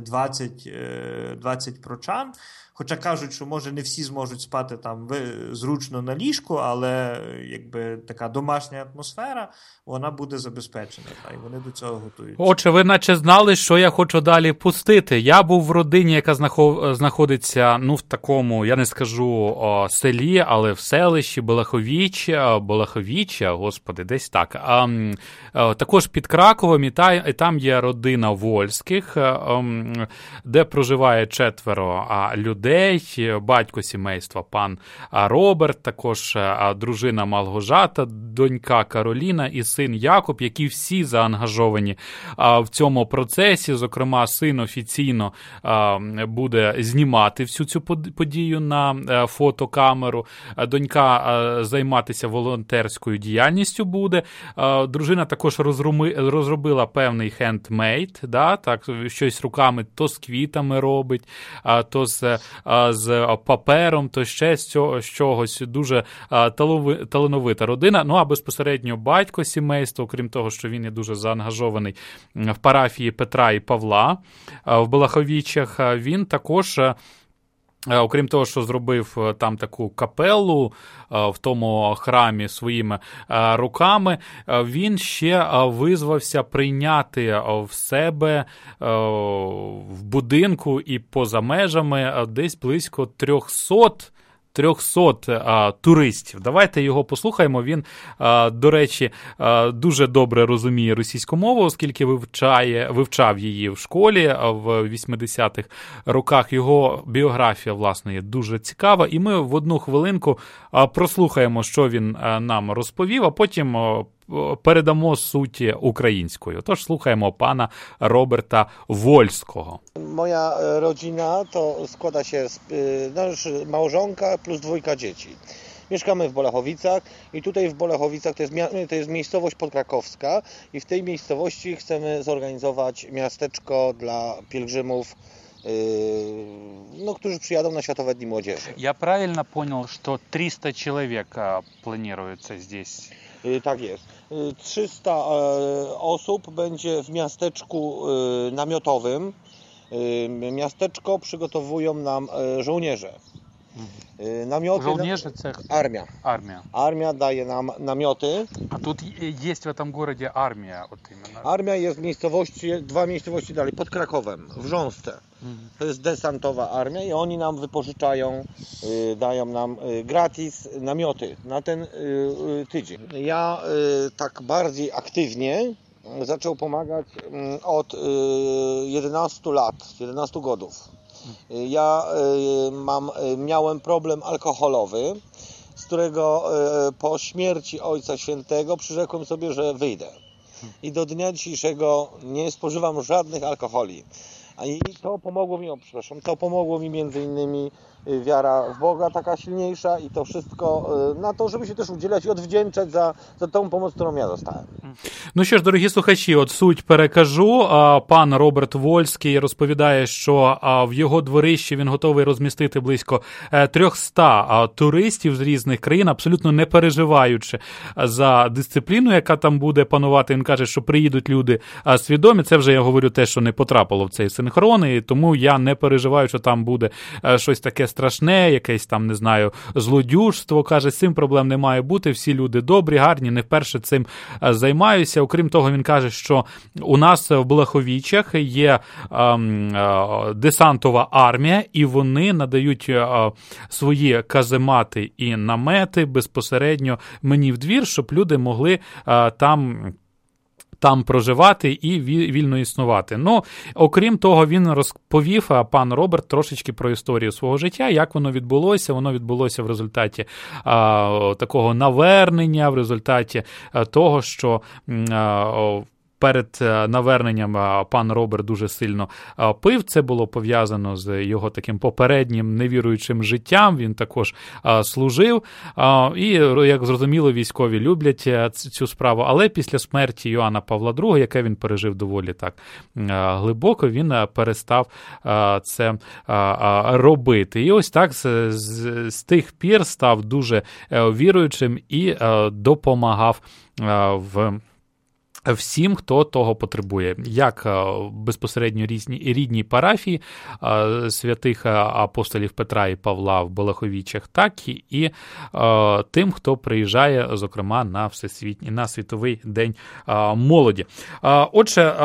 20 прочан. Хоча кажуть, що може не всі зможуть спати там зручно на ліжку, але якби така домашня атмосфера, вона буде забезпечена. І вони до цього готуються. Отже, ви наче знали, що я хочу далі пустити. Я був в родині, яка знаходиться, в такому, я не скажу селі, але в селищі Балаховіччя, господи, десь так. Також під Краковом, і там є родина Вольських, де проживає 4 людей. Батько сімейства пан Роберт, також дружина Малгожата, донька Кароліна і син Якоб, які всі заангажовані в цьому процесі. Зокрема, син офіційно буде знімати всю цю подію на фотокамеру. Донька займатися волонтерською діяльністю буде. Дружина також розробила певний хендмейд, так, щось руками то з квітами робить, то з папером, то ще з чогось. Дуже талановита родина. А безпосередньо батько сімейства, окрім того, що він є дуже заангажований в парафії Петра і Павла в Балаховіччях, він також, окрім того, що зробив там таку капелу в тому храмі своїми руками, він ще визвався прийняти в себе в будинку і поза межами десь близько 300 туристів. Давайте його послухаємо. Він, до речі, дуже добре розуміє російську мову, оскільки вивчав її в школі в 80-х роках. Його біографія, власне, є дуже цікава. І ми в одну хвилинку прослухаємо, що він нам розповів, а потім передамо суті українською. Тож слухаємо pana Roberta Wolskiego. Moja rodzina to składa się z małżonka plus 2 dzieci. Mieszkamy w Bolechowicach i tutaj w Bolechowicach to jest miejscowość podkrakowska i w tej miejscowości chcemy zorganizować miasteczko dla pielgrzymów, którzy przyjadą na Światowe Dni Młodzieży. Я правильно понял, что 300 человек планируется здесь? Tak jest. 300 osób będzie w miasteczku namiotowym. Miasteczko przygotowują nam żołnierze. Namioty. Żołnierze це Armia. Armia daje nam namioty. A тут есть в этом городе армия, вот именно. Armia jest w miejscowości, 2 miejscowości dalej, pod Krakowem, w Rząsce. To jest desantowa armia i oni nam wypożyczają, dają nam gratis namioty na ten tydzień. Ja tak bardziej aktywnie zaczął pomagać od 11 lat, 11 godów. Ja miałem problem alkoholowy, z którego po śmierci Ojca Świętego przyrzekłem sobie, że wyjdę. I do dnia dzisiejszego nie spożywam żadnych alkoholi. I to pomogło mi między innymi wiara w Boga taka silniejsza i to wszystko na to, żeby się też udzielać i odwdzięczać za tą pomoc, którą ja dostałem. Ну що ж, дорогі слухачі, от суть перекажу. Пан Роберт Вольський розповідає, що в його дворищі він готовий розмістити близько 300 туристів з різних країн, абсолютно не переживаючи за дисципліну, яка там буде панувати. Він каже, що приїдуть люди свідомі. Це вже я говорю те, що не потрапило в цей синхрон, і тому я не переживаю, що там буде щось таке страшне, якесь там, не знаю, злодюжство. Каже, з цим проблем не має бути, всі люди добрі, гарні, не вперше цим займаюся. Окрім того, він каже, що у нас в Балаховічах є десантова армія, і вони надають свої каземати і намети безпосередньо мені в двір, щоб люди могли там там проживати і вільно існувати. Ну, окрім того, він розповів, пан Роберт, трошечки про історію свого життя, як воно відбулося. Воно відбулося в результаті такого навернення, в результаті того, що перед наверненням пан Роберт дуже сильно пив. Це було пов'язано з його таким попереднім невіруючим життям. Він також служив. І, як зрозуміло, військові люблять цю справу. Але після смерті Йоанна Павла II, яке він пережив доволі так глибоко, він перестав це робити. І ось так з тих пір став дуже віруючим і допомагав всім, хто того потребує, як безпосередньо рідній парафії святих апостолів Петра і Павла в Балаховичах, так і тим, хто приїжджає, зокрема, на Світовий день молоді. Отже,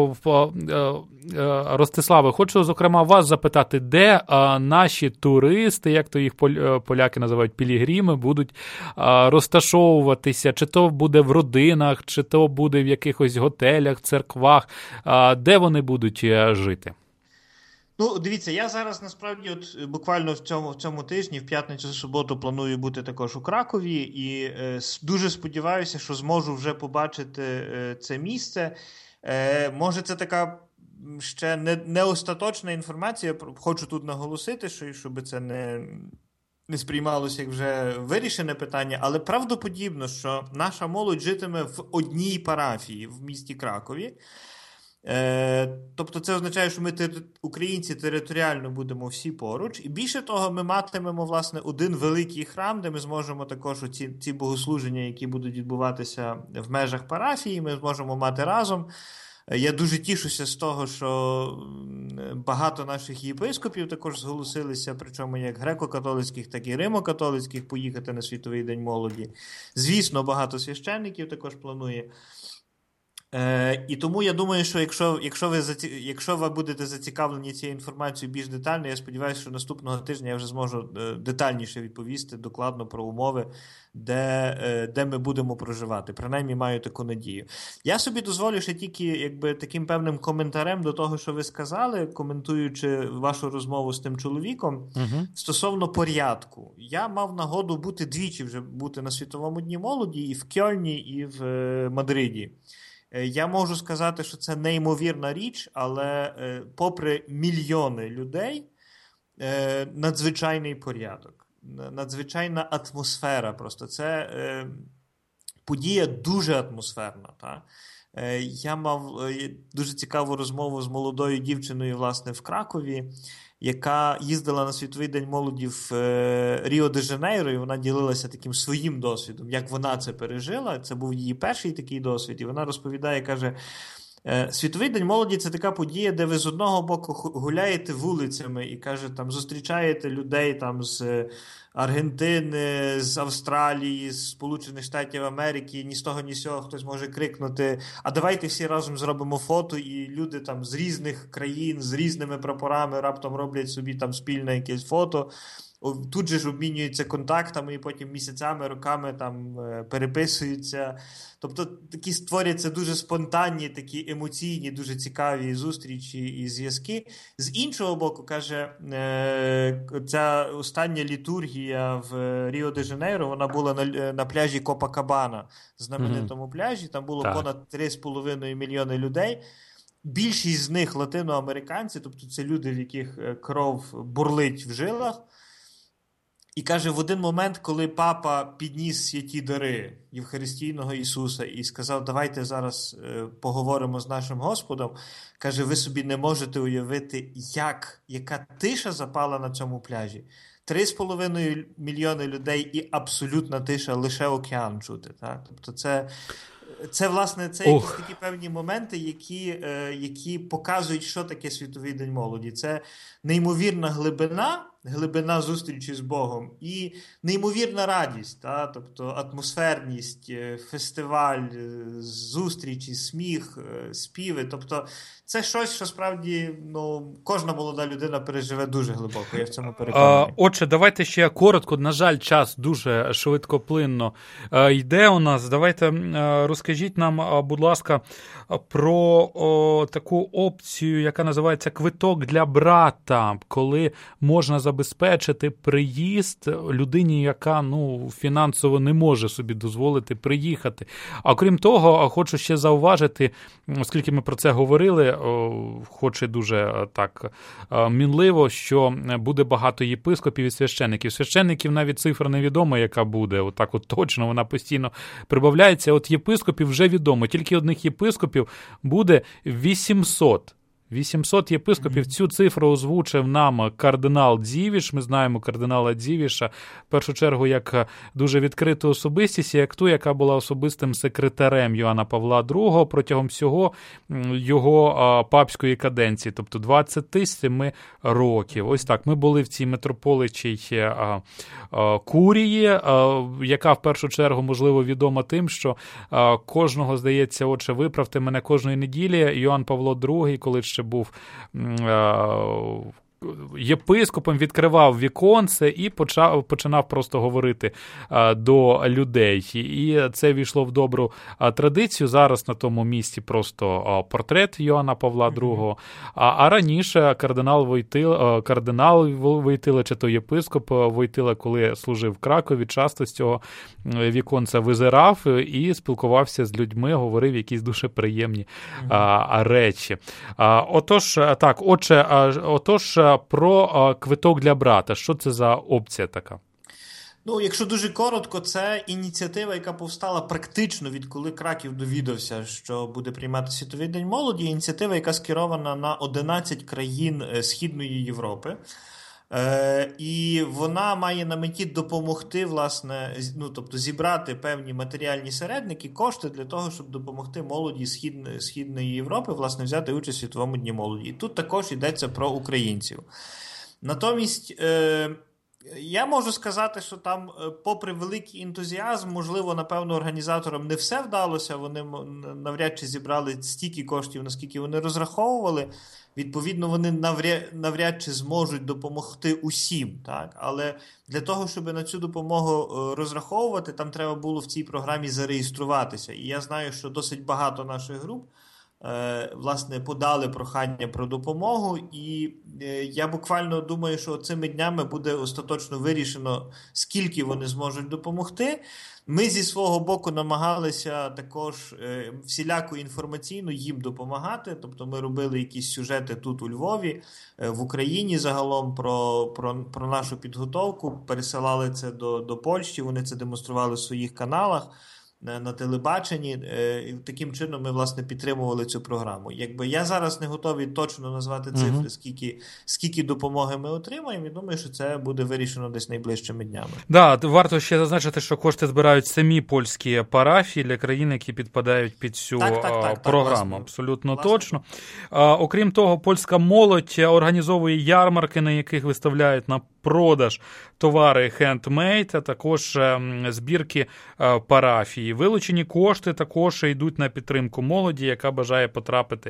Ростиславе, хочу, зокрема, вас запитати, де наші туристи, як то їх поляки називають, пілігрими, будуть розташовуватися, чи то буде в родинах, чи то буде в якихось готелях, церквах, де вони будуть жити? Ну, дивіться, я зараз, насправді, от буквально в цьому тижні, в п'ятницю-суботу, планую бути також у Кракові і дуже сподіваюся, що зможу вже побачити це місце. Може, це така ще не остаточна інформація, хочу тут наголосити, щоб це не сприймалося як вже вирішене питання, але правдоподібно, що наша молодь житиме в одній парафії в місті Кракові. Тобто це означає, що ми, українці, територіально будемо всі поруч. І більше того, ми матимемо, власне, один великий храм, де ми зможемо також ці богослуження, які будуть відбуватися в межах парафії, ми зможемо мати разом. Я дуже тішуся з того, що багато наших єпископів також зголосилися, причому як греко-католицьких, так і римо-католицьких, поїхати на Світовий день молоді. Звісно, багато священників також планує. І тому я думаю, що якщо ви будете зацікавлені цією інформацією більш детально, я сподіваюся, що наступного тижня я вже зможу детальніше відповісти докладно про умови, де ми будемо проживати. Принаймні маю таку надію. Я собі дозволю ще тільки таким певним коментарем до того, що ви сказали, коментуючи вашу розмову з тим чоловіком, стосовно порядку. Я мав нагоду двічі вже бути на Світовому дні молоді і в Кьольні, і в Мадриді. Я можу сказати, що це неймовірна річ, але попри мільйони людей, надзвичайний порядок, надзвичайна атмосфера просто. Це подія дуже атмосферна. Та? Я мав дуже цікаву розмову з молодою дівчиною, власне, в Кракові, яка їздила на Світовий день молоді в Ріо-де-Жанейро, і вона ділилася таким своїм досвідом, як вона це пережила. Це був її перший такий досвід. І вона розповідає, каже, Світовий день молоді – це така подія, де ви з одного боку гуляєте вулицями і, каже, там зустрічаєте людей там з Аргентини, з Австралії, з Сполучених Штатів Америки, ні з того, ні з цього хтось може крикнути, а давайте всі разом зробимо фото, і люди там з різних країн, з різними прапорами раптом роблять собі там спільне якесь фото. Тут же ж обмінюються контактами і потім місяцями, роками там переписуються. Тобто такі створюються дуже спонтанні, такі емоційні, дуже цікаві зустрічі і зв'язки. З іншого боку, каже, ця остання літургія в Ріо-де-Жанейро, вона була на пляжі Копакабана, знаменитому пляжі. Там було понад 3,5 мільйони людей. Більшість з них латиноамериканці, тобто це люди, в яких кров бурлить в жилах. І каже, в один момент, коли папа підніс святі дари Євхаристійного Ісуса і сказав, давайте зараз поговоримо з нашим Господом, каже, ви собі не можете уявити, яка тиша запала на цьому пляжі. 3,5 мільйони людей і абсолютна тиша, лише океан чути. Так? Тобто це власне, це якісь такі певні моменти, які показують, що таке Світовий день молоді. Це неймовірна глибина, глибина зустрічі з Богом і неймовірна радість, тобто атмосферність, фестиваль, зустрічі, сміх, співи. Тобто це щось, що справді кожна молода людина переживе дуже глибоко, я в цьому переконаний. Отже, давайте ще коротко, на жаль, час дуже швидкоплинно йде у нас. Давайте розкажіть нам, будь ласка, про таку опцію, яка називається «Квиток для брата», коли можна забезпечити приїзд людині, яка фінансово не може собі дозволити приїхати. А окрім того, хочу ще зауважити, оскільки ми про це говорили, хоч і дуже так мінливо, що буде багато єпископів і священників. Священників навіть цифра невідома, яка буде, отак от точно, вона постійно прибавляється. От єпископів вже відомо, тільки одних єпископів буде 800. 800 єпископів. Цю цифру озвучив нам кардинал Дзівіш. Ми знаємо кардинала Дзівіша в першу чергу як дуже відкриту особистість, як ту, яка була особистим секретарем Йоанна Павла II протягом всього його папської каденції, тобто 27 років. Ось так. Ми були в цій митрополичій курії, яка в першу чергу, можливо, відома тим, що кожного, здається, отче, виправте мене, кожної неділі Йоанн Павло II, коли ще був єпископом, відкривав віконце і починав просто говорити до людей. І це війшло в добру традицію. Зараз на тому місці просто портрет Йоанна Павла II. А раніше кардинал Войтила, чи то єпископ Войтила, коли служив в Кракові, часто з цього віконця визирав і спілкувався з людьми, говорив якісь дуже приємні речі. Отож, про квиток для брата. Що це за опція така? Якщо дуже коротко, це ініціатива, яка повстала практично відколи Краків довідався, що буде приймати Світовий день молоді. Ініціатива, яка скерована на 11 країн Східної Європи. І вона має на меті допомогти, власне, тобто зібрати певні матеріальні середники, кошти для того, щоб допомогти молоді Східної Європи, власне, взяти участь у Світовому дні молоді. І тут також йдеться про українців. Натомість, я можу сказати, що там, попри великий ентузіазм, можливо, напевно, організаторам не все вдалося, вони навряд чи зібрали стільки коштів, наскільки вони розраховували. Відповідно, вони навряд чи зможуть допомогти усім. Так? Але для того, щоб на цю допомогу розраховувати, там треба було в цій програмі зареєструватися. І я знаю, що досить багато наших груп власне, подали прохання про допомогу, і я буквально думаю, що цими днями буде остаточно вирішено, скільки вони зможуть допомогти. Ми зі свого боку намагалися також всіляко інформаційно їм допомагати, тобто ми робили якісь сюжети тут у Львові, в Україні загалом про нашу підготовку, пересилали це до Польщі, вони це демонстрували в своїх каналах, на телебаченні. Таким чином ми, власне, підтримували цю програму. Я зараз не готовий точно назвати цифри, скільки допомоги ми отримаємо, і думаю, що це буде вирішено десь найближчими днями. Да, варто ще зазначити, що кошти збирають самі польські парафії для країн, які підпадають під цю програму. Власне, абсолютно точно. Окрім того, польська молодь організовує ярмарки, на яких виставляють на продаж товари хендмейд, а також збірки парафії. Вилучені кошти також йдуть на підтримку молоді, яка бажає потрапити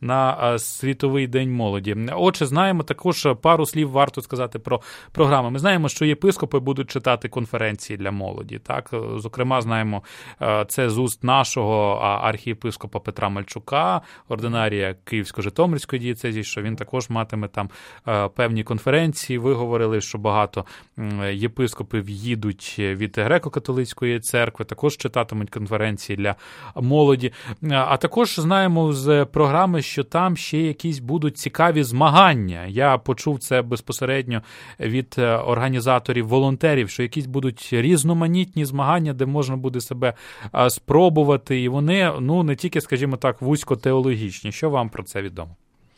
на Світовий день молоді. Отже, знаємо, також пару слів варто сказати про програму. Ми знаємо, що єпископи будуть читати конференції для молоді. Так? Зокрема, знаємо, це з уст нашого архієпископа Петра Мальчука, ординарія Київсько-Житомирської дієцезії, що він також матиме там певні конференції. Ви говорили, що багато єпископів їдуть від греко-католицької церкви, також читатимуть конференції для молоді. А також знаємо з програми, що там ще якісь будуть цікаві змагання. Я почув це безпосередньо від організаторів-волонтерів, що якісь будуть різноманітні змагання, де можна буде себе спробувати, і вони, не тільки, скажімо так, вузько-теологічні. Що вам про це відомо?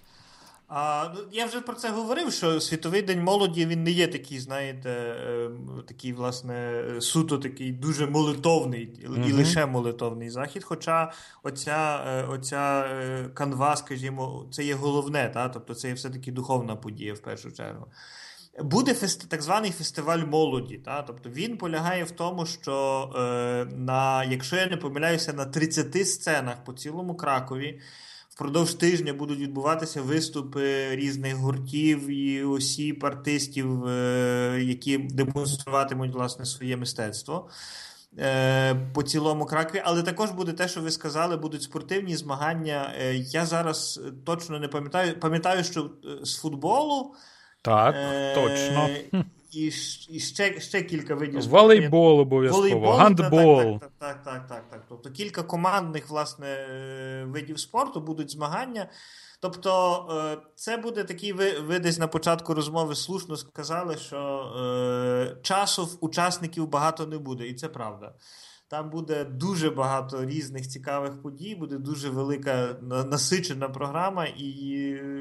Я вже про це говорив, що Світовий день молоді, він не є такий, знаєте, такий, власне, суто такий дуже молитовний і лише молитовний захід, хоча оця канва, скажімо, це є головне, тобто це є все-таки духовна подія в першу чергу. Буде так званий фестиваль молоді. Тобто він полягає в тому, що якщо я не помиляюся, на 30 сценах по цілому Кракові впродовж тижня будуть відбуватися виступи різних гуртів і осіб, артистів, які демонструватимуть, власне, своє мистецтво по цілому Кракові. Але також буде те, що ви сказали, будуть спортивні змагання. Я зараз точно не пам'ятаю, що з футболу. Так, точно. І ще кілька видів спорту. Волейбол обов'язково, гандбол. Так. Тобто кілька командних, власне, видів спорту, будуть змагання. Тобто це буде такий, ви десь на початку розмови слушно сказали, що часу в учасників багато не буде, і це правда. Там буде дуже багато різних цікавих подій, буде дуже велика насичена програма і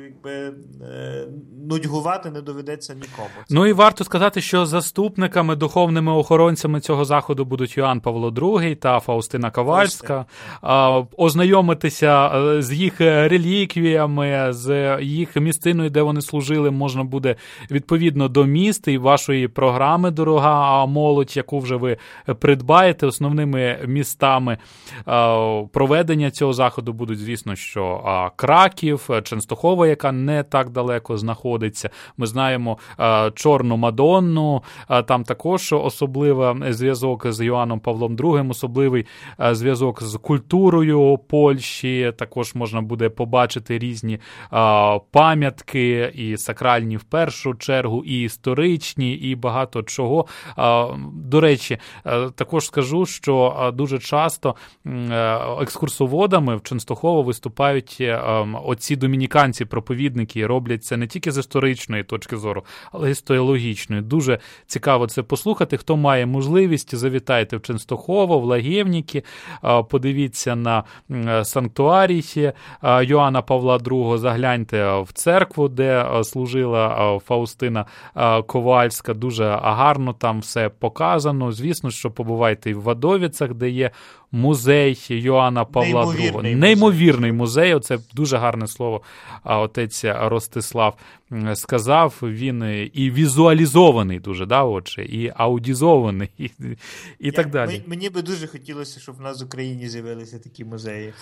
нудьгувати не доведеться нікому. Ну і варто сказати, що заступниками, духовними охоронцями цього заходу будуть Йоанн Павло II та Фаустина Ковальська. Ознайомитися з їх реліквіями, з їх місциною, де вони служили, можна буде відповідно до міст і вашої програми «Дорога молодь», яку вже ви придбаєте. Основними містами проведення цього заходу будуть, звісно, що Краків, Ченстохова, яка не так далеко знаходиться. Ми знаємо Чорну Мадонну, там також особливий зв'язок з Йоанном Павлом II, особливий зв'язок з культурою Польщі. Також можна буде побачити різні пам'ятки, і сакральні в першу чергу, і історичні, і багато чого. До речі, також скажу, що дуже часто екскурсоводами в Ченстохово виступають оці домініканці-проповідники, роблять це не тільки з історичної точки зору, але й з теологічної. Дуже цікаво це послухати. Хто має можливість, завітайте в Ченстохово, в Лагєвніки, подивіться на санктуарій Йоанна Павла II, загляньте в церкву, де служила Фаустина Ковальська. Дуже гарно там все показано. Звісно, що побувайте і в Вадовицях, де є музей Йоанна Павла II. Неймовірний музей. Оце дуже гарне слово отець Ростислав сказав. Він і візуалізований дуже, отже, і аудізований, і так далі. Мені би дуже хотілося, щоб в нас в Україні з'явилися такі музеї.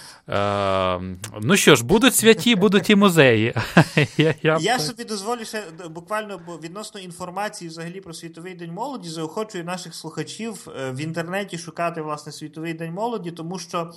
Ну що ж, будуть святі, будуть і музеї. Я собі дозволю ще буквально відносно інформації взагалі про Світовий день молоді, заохочую наших слухачів в інтернеті шукати, власне, Світовий день молоді, тому що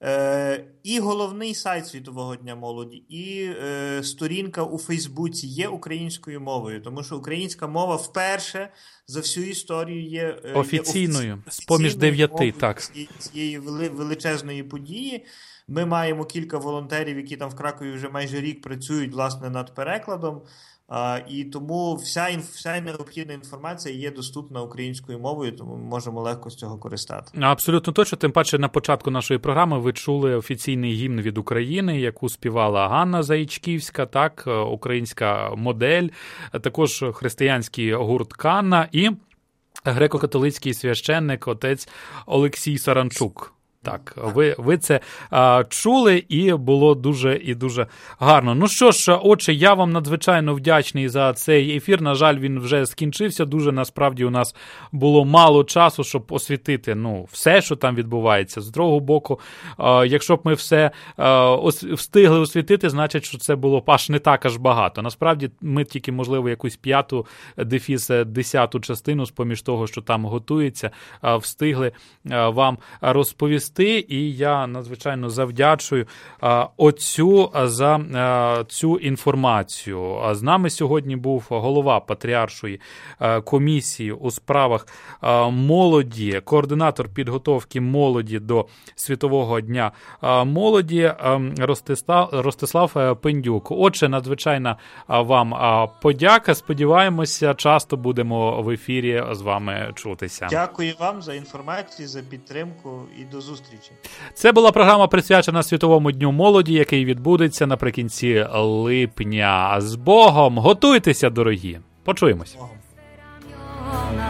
і головний сайт Світового дня молоді, і сторінка у Фейсбуці є українською мовою, тому що українська мова вперше за всю історію є офіційною, з-поміж 9, так. Цієї величезної події. Ми маємо кілька волонтерів, які там в Кракові вже майже рік працюють, власне, над перекладом. І тому вся необхідна інформація є доступна українською мовою, тому ми можемо легко з цього користати. Абсолютно точно. Тим паче на початку нашої програми ви чули офіційний гімн від України, яку співала Ганна Заїчківська, так, українська модель, також християнський гурт «Канна» і греко-католицький священник отець Олексій Саранчук. Так, ви це чули, і було дуже і дуже гарно. Ну що ж, отче, я вам надзвичайно вдячний за цей ефір. На жаль, він вже скінчився. Дуже, насправді, у нас було мало часу, щоб освітити, все, що там відбувається. З другого боку, якщо б ми все встигли освітити, значить, що це було аж не так аж багато. Насправді, ми тільки, можливо, якусь 5-ту, 10-ту частину, з-поміж того, що там готується, встигли вам розповісти. І я надзвичайно завдячую отцю за цю інформацію. З нами сьогодні був голова Патріаршої комісії у справах молоді, координатор підготовки молоді до Світового дня молоді Ростислав Пендюк. Отже, надзвичайна вам подяка. Сподіваємося, часто будемо в ефірі з вами чутися. Дякую вам за інформацію, за підтримку і до зустрічі. Це була програма, присвячена Світовому дню молоді, який відбудеться наприкінці липня. З Богом! Готуйтеся, дорогі! Почуємось!